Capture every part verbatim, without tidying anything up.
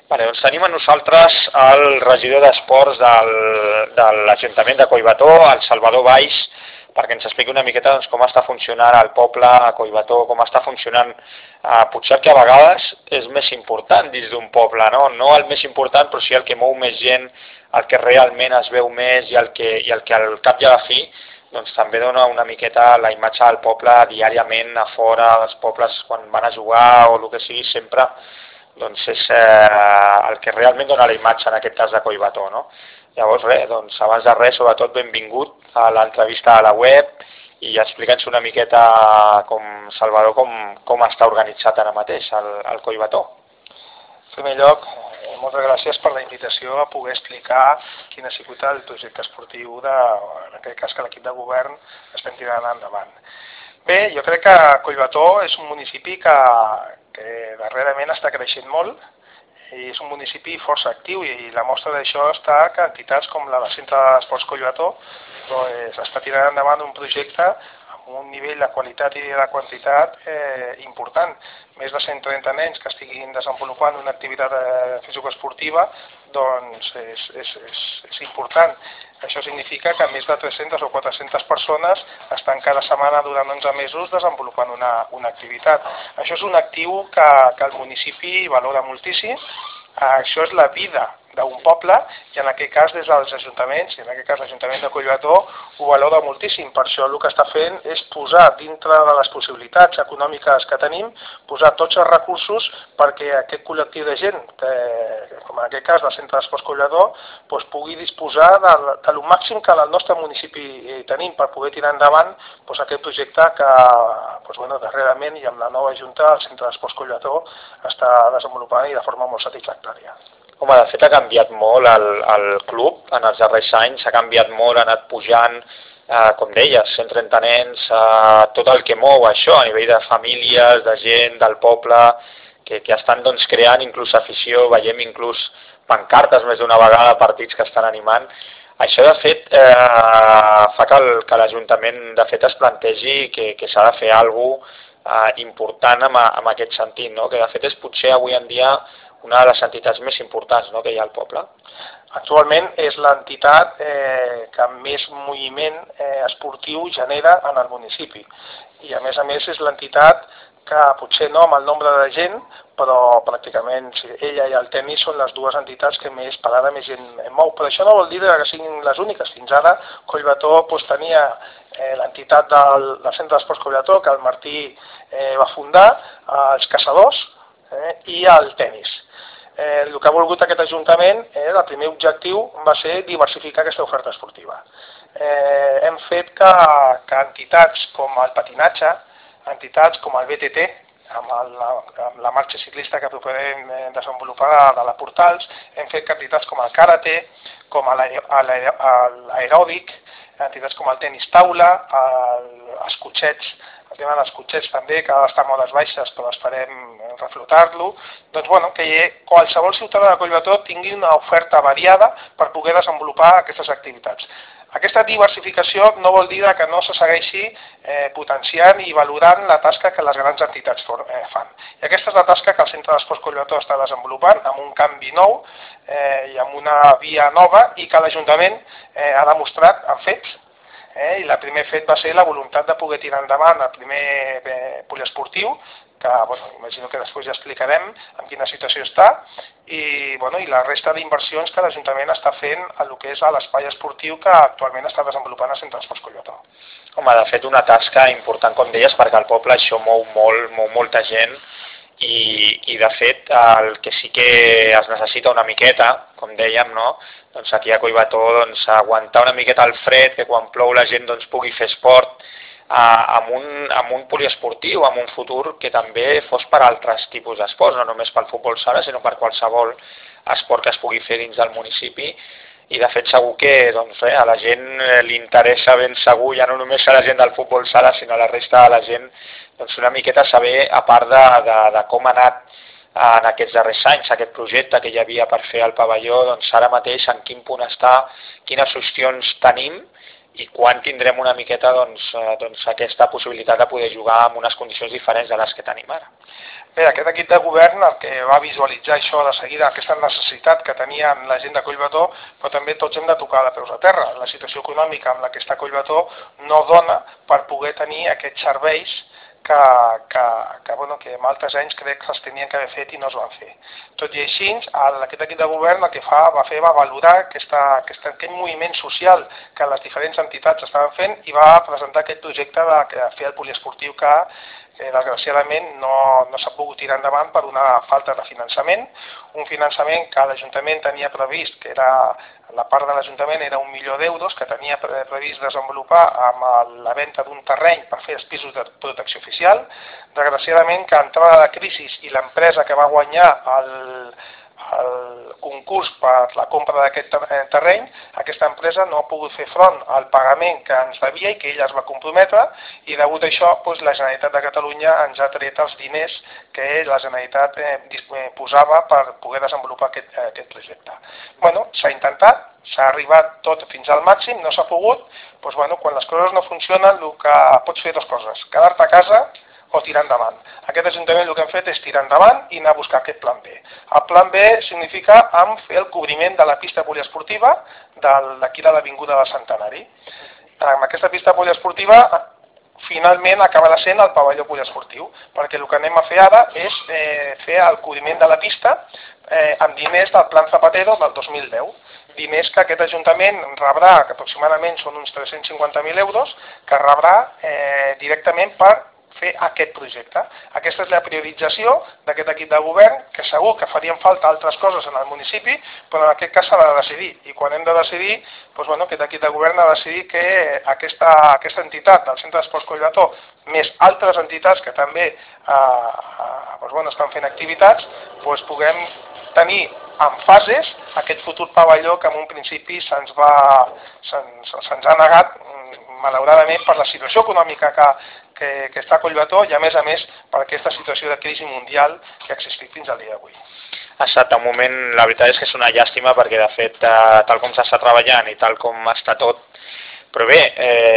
Vale, doncs tenim a nosaltres el regidor d'Esports del, de l'Ajuntament de Collbató, el Salvador Baix, perquè ens expliqui una miqueta doncs, com està funcionant el poble a Collbató, com està funcionant, eh, potser que a vegades és més important dins d'un poble, no? No el més important, però sí el que mou més gent, el que realment es veu més i el que, i el que al cap i a la fi doncs, també dona una miqueta la imatge del poble diàriament a fora dels pobles quan van a jugar o el que sigui sempre, doncs és eh, el que realment dona la imatge en aquest cas de Collbató, no? Llavors, res, doncs, abans de res, sobretot benvingut a l'entrevista a la web i explica'ns una miqueta, com Salvador, com, com està organitzat ara mateix el, el Collbató. En primer lloc, moltes gràcies per la invitació a poder explicar quin ha sigut el projecte esportiu de, en aquest cas, que l'equip de govern estem tirant endavant. Bé, jo crec que Collbató és un municipi que, que darrerament està creixent molt i és un municipi força actiu i la mostra d'això està que entitats com la del Centre d'Esports Collbató doncs, està tirant endavant un projecte amb un nivell de qualitat i de quantitat eh, important. Més de cent trenta nens que estiguin desenvolupant una activitat eh, fisioesportiva doncs és, és, és, és important. Això significa que més de tres-centes o quatre-centes persones estan cada setmana durant onze mesos desenvolupant una, una activitat. Això és un actiu que, que el municipi valora moltíssim. Això és la vida d'un poble i en aquest cas des dels ajuntaments, i en aquest cas l'Ajuntament de Collbató ho valora moltíssim. Per això el que està fent és posar dintre de les possibilitats econòmiques que tenim, posar tots els recursos perquè aquest col·lectiu de gent, que, com en aquest cas el Centre d'Esports Collbató, doncs pugui disposar de, de lo màxim que el nostre municipi tenim per poder tirar endavant doncs aquest projecte que doncs, bueno, darrerament i amb la nova Junta el Centre d'Esports Collbató està desenvolupant i de forma molt satisfactòria. Home, de fet ha canviat molt el, el club en els darrers anys, ha canviat molt, ha anat pujant, eh, com deies, cent trenta nens, eh, tot el que mou això a nivell de famílies, de gent, del poble, que, que estan doncs, creant inclús afició, veiem inclús pancartes més d'una vegada, partits que estan animant. Això de fet eh, fa que, el, que l'Ajuntament de fet es plantegi que, que s'ha de fer alguna cosa eh, important en, en aquest sentit, no? Que de fet és potser avui en dia una de les entitats més importants, no?, que hi ha al poble. Actualment és l'entitat eh, que més moviment eh, esportiu genera en el municipi i a més a més és l'entitat que potser no amb el nombre de gent, però pràcticament ella i el tenis són les dues entitats que més parada més gent mou. Però això no vol dir que siguin les úniques. Fins ara Collbató doncs, tenia eh, l'entitat del, del Centre d'Esports Collbató, que el Martí eh, va fundar, eh, els caçadors eh, i el tenis. Eh, el que ha volgut aquest Ajuntament, eh, el primer objectiu va ser diversificar aquesta oferta esportiva. Eh, hem fet que, que entitats com el patinatge, entitats com el B T T, amb, el, amb la marxa ciclista que proposem desenvolupar de la Portals, hem fet que entitats com el karate, com l'aeròbic, entitats com el tenis taula, el, els cotxets, el tema dels cotxets també, que ara està a modes baixes, però esperem reflotar-lo, doncs bueno, que qualsevol ciutadà de Collbató tingui una oferta variada per poder desenvolupar aquestes activitats. Aquesta diversificació no vol dir que no se segueixi eh, potenciant i valorant la tasca que les grans entitats for, eh, fan. I aquesta és la tasca que el Centre d'Esports Collbató està desenvolupant amb un canvi nou eh, i amb una via nova i que l'Ajuntament eh, ha demostrat en fets. Eh, I el primer fet va ser la voluntat de poder tirar endavant el primer eh, poliesportiu, que bueno, imagino que després ja explicarem en quina situació està, i, bueno, i la resta d'inversions que l'Ajuntament està fent a el que és l'espai esportiu que actualment està desenvolupant el Centre d'Esports Collbató. Home, de fet una tasca important, com deies, perquè al poble això mou molt, mou molta gent, i, i de fet el que sí que es necessita una miqueta, com dèiem, no? Doncs aquí a Collbató doncs, aguantar una miqueta el fred, que quan plou la gent doncs, pugui fer esport, amb un, amb un poliesportiu, amb un futur que també fos per altres tipus d'esports, no només pel futbol sala, sinó per qualsevol esport que es pugui fer dins del municipi. I de fet segur que doncs, eh, a la gent li interessa ben segur, ja no només a la gent del futbol sala, sinó a la resta de la gent, doncs una miqueta saber, a part de, de, de com ha anat en aquests darrers anys aquest projecte que hi havia per fer al pavelló, doncs ara mateix en quin punt està, quines opcions tenim, i quan tindrem una miqueta doncs, doncs, aquesta possibilitat de poder jugar en unes condicions diferents de les que tenim ara. Bé, aquest equip de govern el que va visualitzar això de seguida, aquesta necessitat que tenien la gent de Collbató, però també tots hem de tocar de peus a terra. La situació econòmica amb la que està Collbató no dona per poder tenir aquests serveis que, que, que, bueno, que en altres anys crec que els tenien que haver fet i no es van fer. Tot i així, aquest equip de govern el que fa, va fer va valorar aquesta, aquesta, aquest moviment social que les diferents entitats estaven fent i va presentar aquest projecte de, de fer el poliesportiu que que desgraciadament no, no s'ha pogut tirar endavant per una falta de finançament, un finançament que l'Ajuntament tenia previst, que era la part de l'Ajuntament era un milió d'euros, que tenia previst desenvolupar amb la venda d'un terreny per fer els pisos de protecció oficial. Desgraciadament, que entrada de crisi i l'empresa que va guanyar el, el concurs per la compra d'aquest terreny, aquesta empresa no ha pogut fer front al pagament que ens devia i que ella es va comprometre, i degut a això doncs, la Generalitat de Catalunya ens ha tret els diners que la Generalitat eh, posava per poder desenvolupar aquest, aquest projecte. Bueno, s'ha intentat, s'ha arribat tot fins al màxim, no s'ha pogut, doncs, bueno, quan les coses no funcionen, el que pots fer dues coses, quedar-te a casa o tirar endavant. Aquest Ajuntament el que hem fet és tirar endavant i anar a buscar aquest plan B. El plan B significa amb fer el cobriment de la pista poliesportiva d'aquí de l'Avinguda del Centenari. Amb aquesta pista poliesportiva finalment acabarà sent el pavelló poliesportiu, perquè el que anem a fer ara és eh, fer el cobriment de la pista eh, amb diners del Plan Zapatero del dos mil deu. Diners que aquest Ajuntament rebrà, que aproximadament són uns tres-cents cinquanta mil euros, que rebrà eh, directament per fer aquest projecte. Aquesta és la priorització d'aquest equip de govern, que segur que farien falta altres coses en el municipi, però en aquest cas s'ha de decidir. I quan hem de decidir, doncs, bueno, aquest equip de govern ha de decidir que aquesta, aquesta entitat del Centre d'Esports Collbató, més altres entitats que també eh, eh, doncs, bueno, estan fent activitats, doncs, puguem tenir en fases aquest futur pavelló que en un principi se'ns va, se'ns, se'ns ha negat, malauradament, per la situació econòmica que, que, que està a Collbató i, a més a més, per aquesta situació de crisi mundial que ha existit fins al dia d'avui. Exacte, un moment, la veritat és que és una llàstima perquè, de fet, eh, tal com s'està treballant i tal com està tot, però bé,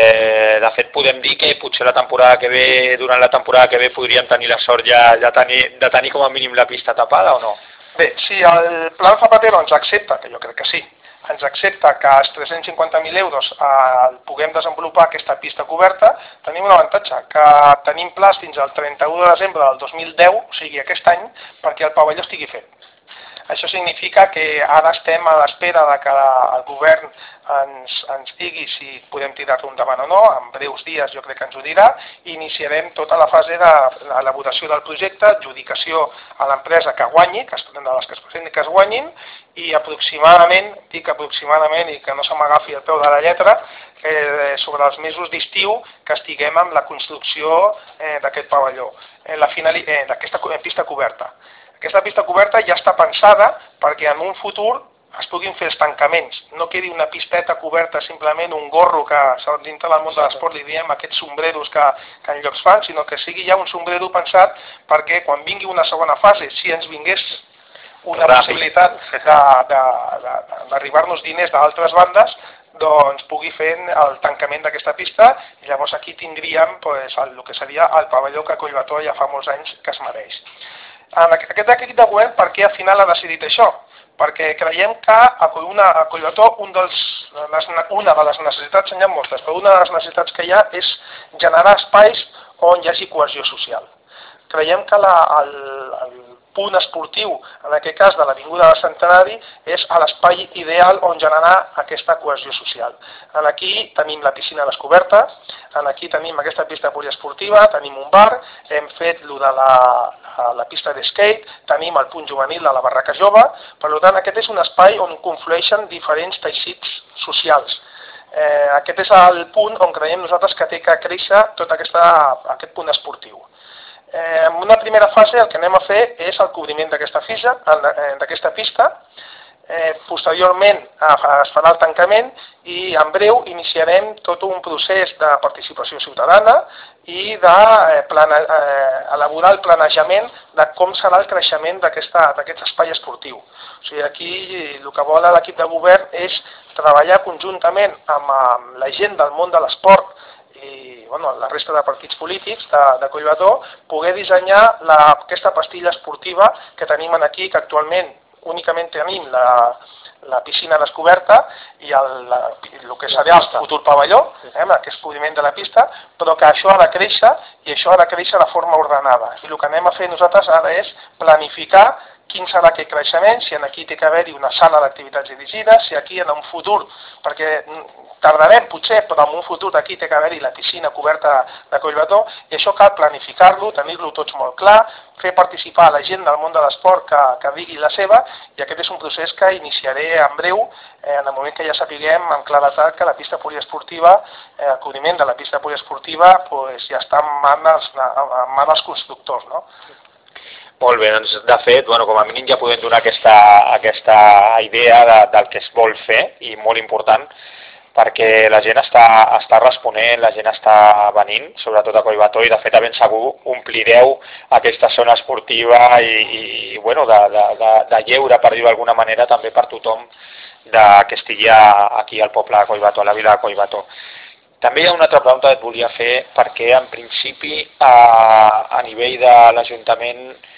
eh, de fet podem dir que potser la temporada que ve, durant la temporada que ve, podríem tenir la sort ja de tenir, de tenir com a mínim la pista tapada o no? Bé, si el Plan Zapatero ens accepta, que jo crec que sí, ens accepta que els tres-cents cinquanta mil euros eh, puguem desenvolupar aquesta pista coberta, tenim un avantatge, que tenim plans fins al trenta-u de desembre del dos mil deu, o sigui aquest any, perquè el pavelló estigui fet. Això significa que ara estem a l'espera de que el govern ens, ens digui si podem tirar-lo endavant o no, en breus dies jo crec que ens ho dirà, i iniciarem tota la fase d'elaboració del projecte, adjudicació a l'empresa que guanyi, que es, de les que es presenti que es guanyin, i aproximadament, dic aproximadament i que no se m'agafi el peu de la lletra, eh, sobre els mesos d'estiu que estiguem amb la construcció eh, d'aquest pavelló, eh, eh, d'aquesta pista coberta. Aquesta pista coberta ja està pensada perquè en un futur es puguin fer els tancaments, no quedi una pisteta coberta simplement un gorro que dintre del món de l'esport li diem aquests sombreros que, que en llocs fan, sinó que sigui ja un sombrero pensat perquè quan vingui una segona fase, si ens vingués una possibilitat d'arribar-nos diners d'altres bandes, doncs pugui fer el tancament d'aquesta pista i llavors aquí tindríem pues, el, el que seria el pavelló que Collbató ja fa molts anys que es mereix. En aquest equip de govern, per què al final ha decidit això? Perquè creiem que a Collbató un dels, una de les necessitats, n'hi ha moltes, però una de les necessitats que hi ha és generar espais on hi hagi cohesió social. Creiem que la, el, el punt esportiu, en aquest cas de l'Avinguda del Centenari, és l'espai ideal on generar aquesta cohesió social. Aquí tenim la piscina descoberta, aquí tenim aquesta pista poliesportiva, tenim un bar, hem fet lo de la, la, la pista d'skate, tenim el punt juvenil de la barraca jove, per tant aquest és un espai on conflueixen diferents teixits socials. Eh, aquest és el punt on creiem nosaltres que té que créixer tot aquesta, aquest punt esportiu. Eh, en una primera fase el que anem a fer és el cobriment d'aquesta d'aquesta pista, eh, posteriorment es farà el tancament i en breu iniciarem tot un procés de participació ciutadana i d'elaborar el planejament de com serà el creixement d'aquest espai esportiu. O sigui, aquí el que vol l'equip de govern és treballar conjuntament amb la gent del món de l'esport i bueno, la resta de partits polítics de, de Collbató, poder dissenyar la, aquesta pastilla esportiva que tenim aquí, que actualment únicament tenim la, la piscina descoberta i el, la, el que serà el futur pavelló, eh, aquest cobriment de la pista, però que això ha de créixer i això ha de créixer de forma ordenada. I el que anem a fer nosaltres ara és planificar quin serà aquest creixement, si aquí té que haver-hi una sala d'activitats dirigides, si aquí en un futur, perquè tardarem potser, però en un futur aquí té que haver-hi la piscina coberta de Collbató, i això cal planificar-lo, tenir-lo tots molt clar, fer participar la gent del món de l'esport que, que digui la seva, i aquest és un procés que iniciaré en breu, eh, en el moment que ja sapiguem amb claretat que la pista poliesportiva, eh, el cobriment de la pista poliesportiva pues, ja està en mans, en mans dels constructors, no? Molt bé, doncs de fet, bueno, com a mínim ja podem donar aquesta, aquesta idea de, del que es vol fer, i molt important, perquè la gent està, està responent, la gent està venint, sobretot a Collbató, i de fet a ben segur omplireu aquesta zona esportiva i, i bueno, de, de, de, de lleure, per dir-ho d'alguna manera, també per tothom de, que estigui aquí al poble de Collbató, a la vila de Collbató. També hi ha una altra pregunta que et volia fer, perquè en principi a, a nivell de l'Ajuntament